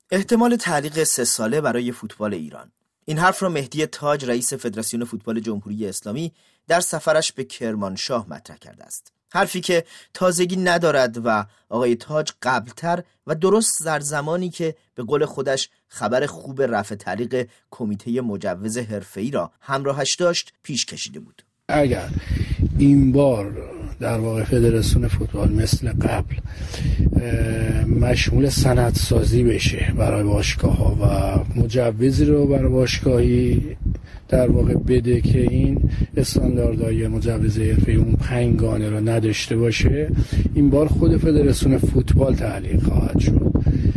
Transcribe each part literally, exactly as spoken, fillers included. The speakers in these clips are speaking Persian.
احتمال تعلیق سه ساله برای فوتبال ایران. این حرف را مهدی تاج رئیس فدراسیون فوتبال جمهوری اسلامی در سفرش به کرمانشاه مطرح کرده است. حرفی که تازگی ندارد و آقای تاج قبلتر و درست در زمانی که به قول خودش خبر خوب رفع تعلیق کمیته مجوز حرفه‌ای را همراهش داشت پیش کشیده بود. اگر این بار در واقع فدراسیون فوتبال مثل قبل مشمول سندسازی بشه برای باشگاه‌ها و مجوزی رو برای باشگاهی در واقع بده که این استانداردهای مجوز حرفه‌ای اون پنگانه رو نداشته باشه، این بار خود فدراسیون فوتبال تعلیق خواهد شد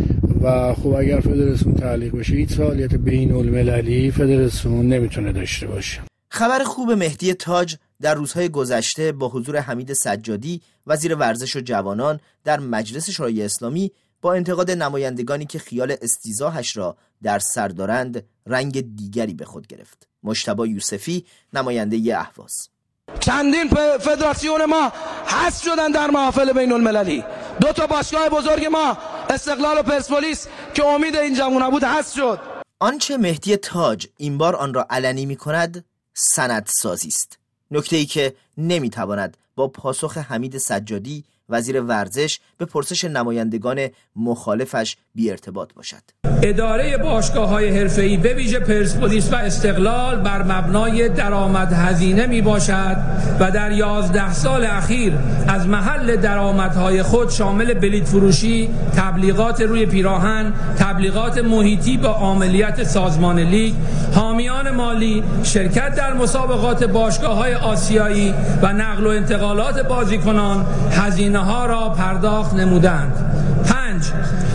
و خب اگر فدراسیون تعلیق بشه هیچ فعالیت بین‌المللی فدراسیون نمیتونه داشته باشه. خبر خوب مهدی تاج در روزهای گذشته با حضور حمید سجادی وزیر ورزش و جوانان در مجلس شورای اسلامی با انتقاد نمایندگانی که خیال استیضاحش را در سر دارند رنگ دیگری به خود گرفت. مجتبی یوسفی نماینده اهواز: چندین فدراسیون ما حذف شدن در محافل بین المللی. دو تا باشگاه بزرگ ما استقلال و پرسپولیس که امید این جوونا بود حذف شد. آنچه مهدی تاج این بار آن را علنی می کند سندسازی است. نکته‌ای که نمیتواند با پاسخ حمید سجادی وزیر ورزش به پرسش نمایندگان مخالفش بی ارتباط باشد. اداره باشگاه‌های حرفه‌ای به ویژه پرسپولیس و استقلال بر مبنای درآمد هزینه می باشد و در یازده سال اخیر از محل درآمدهای خود شامل بلیط فروشی، تبلیغات روی پیراهن، تبلیغات محیطی با عاملیت سازمان لیگ، حامیان مالی، شرکت در مسابقات باشگاه‌های آسیایی و نقل و انتقالات بازیکنان هزینه ها را پرداخت نمودند. پنج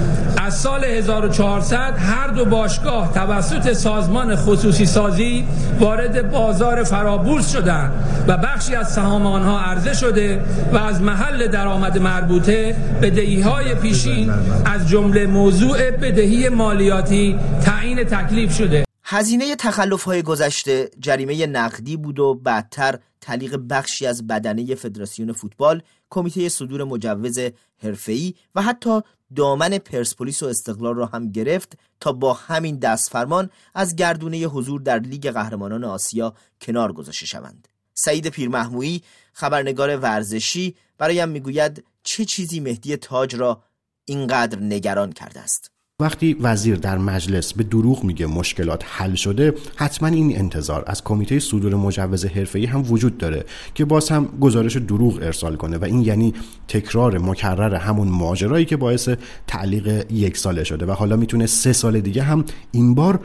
از سال هزار و چهارصد هر دو باشگاه توسط سازمان خصوصی سازی وارد بازار فرابورس شدند و بخشی از سهام آنها عرضه شده و از محل درآمد مربوطه بدهی‌های پیشین از جمله موضوع بدهی مالیاتی تعیین تکلیف شده. هزینه تخلف‌های گذشته جریمه نقدی بود و بعدتر تعلیق بخشی از بدنه فدراسیون فوتبال، کمیته صدور مجوز حرفه‌ای و حتی دامن پرسپولیس و استقلال را هم گرفت تا با همین دستفرمان از گردونه حضور در لیگ قهرمانان آسیا کنار گذاشته شوند. سعید پیرمحمویی خبرنگار ورزشی برایم میگوید چه چیزی مهدی تاج را اینقدر نگران کرده است. وقتی وزیر در مجلس به دروغ میگه مشکلات حل شده، حتما این انتظار از کمیته صدور مجوز حرفه‌ای هم وجود داره که باز هم گزارش دروغ ارسال کنه و این یعنی تکرار مکرر همون ماجرایی که باعث تعلیق یک ساله شده و حالا میتونه سه سال دیگه هم این بار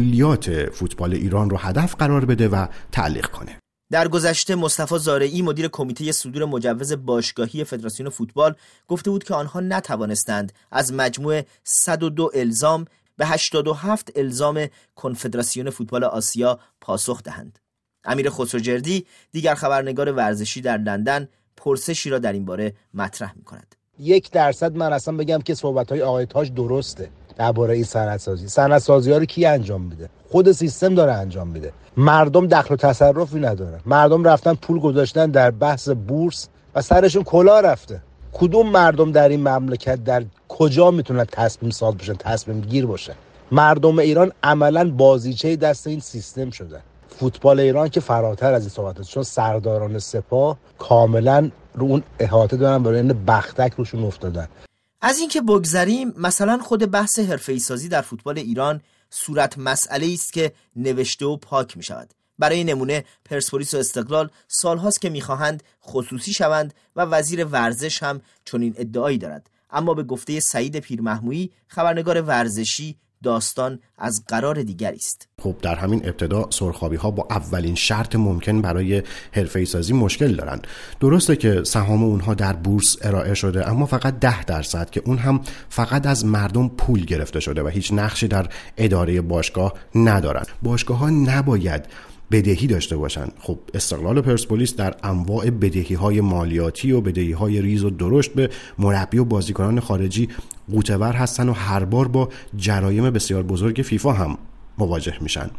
کلیات فوتبال ایران رو هدف قرار بده و تعلیق کنه. در گذشته مصطفی زارعی مدیر کمیته صدور مجوز باشگاهی فدراسیون فوتبال گفته بود که آنها نتوانستند از مجموع صد و دو الزام به هشتاد و هفت الزام کنفدراسیون فوتبال آسیا پاسخ دهند. امیر خسروجردی دیگر خبرنگار ورزشی در لندن پرسشی را در این باره مطرح می‌کند. یک درصد من اصلا بگم که صحبت‌های آقای تاج درسته درباره این سندسازی. سندسازی‌ها رو کی انجام میده؟ خود سیستم داره انجام میده. مردم دخل و تصرفی ندارن. مردم رفتن پول گذاشتن در بحث بورس و سرشون کلاه رفته. کدوم مردم در این مملکت در کجا میتونن تصمیم ساز بشن، تصمیم گیر باشن؟ مردم ایران عملاً بازیچه دست این سیستم شدن. فوتبال ایران که فراتر از این صحبت است، چون سرداران سپاه کاملاً رو اون احاطه دارن، برای این بختک روشون افتادن. از اینکه بگذریم، مثلا خود بحث حرفه‌ای سازی در فوتبال ایران صورت مسئله است که نوشته و پاک می شود. برای نمونه پرسپولیس و استقلال سالهاست که میخواهند خصوصی شوند و وزیر ورزش هم چنین ادعایی دارد، اما به گفته سعید پیرمحمویی خبرنگار ورزشی داستان از قرار دیگری است. خب در همین ابتدا سرخابی ها با اولین شرط ممکن برای حرفه‌ای سازی مشکل دارن. درسته که سهام اونها در بورس ارائه شده، اما فقط ده درصد که اون هم فقط از مردم پول گرفته شده و هیچ نقشی در اداره باشگاه ندارن. باشگاه ها نباید بدهی داشته باشن. خب استقلال و پرسپولیس در انواع بدهی‌های مالیاتی و بدهی‌های ریز و درشت به مربی و بازیکنان خارجی قوطه‌ور هستن و هر بار با جرایم بسیار بزرگ فیفا هم مواجه میشن.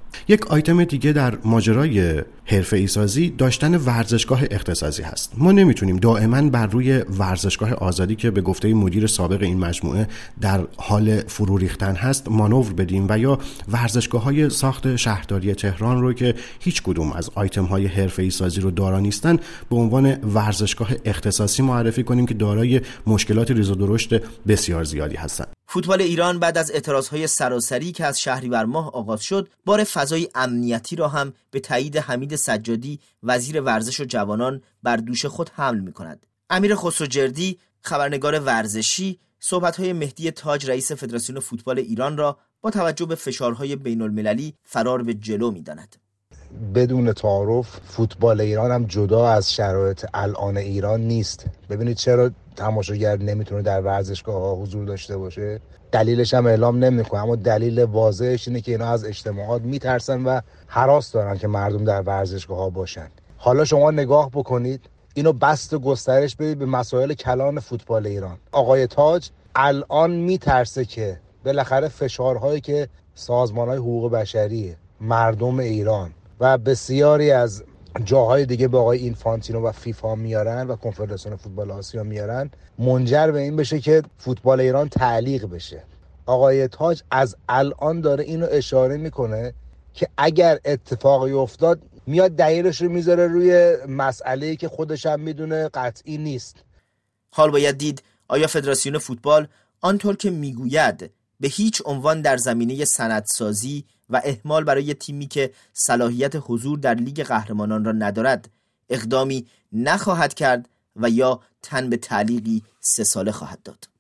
یک آیتم دیگه در ماجرای حرفه‌ای سازی داشتن ورزشگاه اختصاصی هست. ما نمیتونیم دائما بر روی ورزشگاه آزادی که به گفته مدیر سابق این مجموعه در حال فرو ریختن هست مانور بدیم و یا ورزشگاه‌های ساخت شهرداری تهران رو که هیچ کدوم از آیتم‌های حرفه‌ای سازی رو دارا نیستن به عنوان ورزشگاه اختصاصی معرفی کنیم که دارای مشکلات ریز و درشت بسیار زیادی هستند. فوتبال ایران بعد از اعتراضهای سراسری که از شهریور ماه آغاز شد، بار فضای امنیتی را هم به تایید حمید سجادی وزیر ورزش و جوانان بر دوش خود حمل می‌کند. امیر خسروجردی خبرنگار ورزشی صحبت‌های مهدی تاج رئیس فدراسیون فوتبال ایران را با توجه به فشارهای بین‌المللی فرار به جلو می‌داند. بدون تعارف فوتبال ایران هم جدا از شرایط الان ایران نیست. ببینید چرا تماشاگر نمیتونه در ورزشگاه‌ها حضور داشته باشه؟ دلیلش هم اعلام نمیکنه، اما دلیل واضحش اینه که اینا از اجتماعات میترسن و هراس دارن که مردم در ورزشگاه‌ها باشن. حالا شما نگاه بکنید، اینو بست و گسترش بدید به مسائل کلان فوتبال ایران. آقای تاج الان میترسه که بالاخره فشارهایی که سازمان‌های حقوق بشری، مردم ایران و بسیاری از جاهای دیگه به آقای اینفانتینو و فیفا میارن و کنفدراسیون فوتبال آسیا میارن، منجر به این بشه که فوتبال ایران تعلیق بشه. آقای تاج از الان داره اینو اشاره میکنه که اگر اتفاقی افتاد میاد دلیلش رو میذاره روی مسئله‌ای که خودش هم میدونه قطعی نیست. حال باید دید آیا فدراسیون فوتبال آنطور که میگوید به هیچ عنوان در زمینه سندسازی و اهمال برای تیمی که صلاحیت حضور در لیگ قهرمانان را ندارد اقدامی نخواهد کرد و یا تن به تعلیقی سه ساله خواهد داد.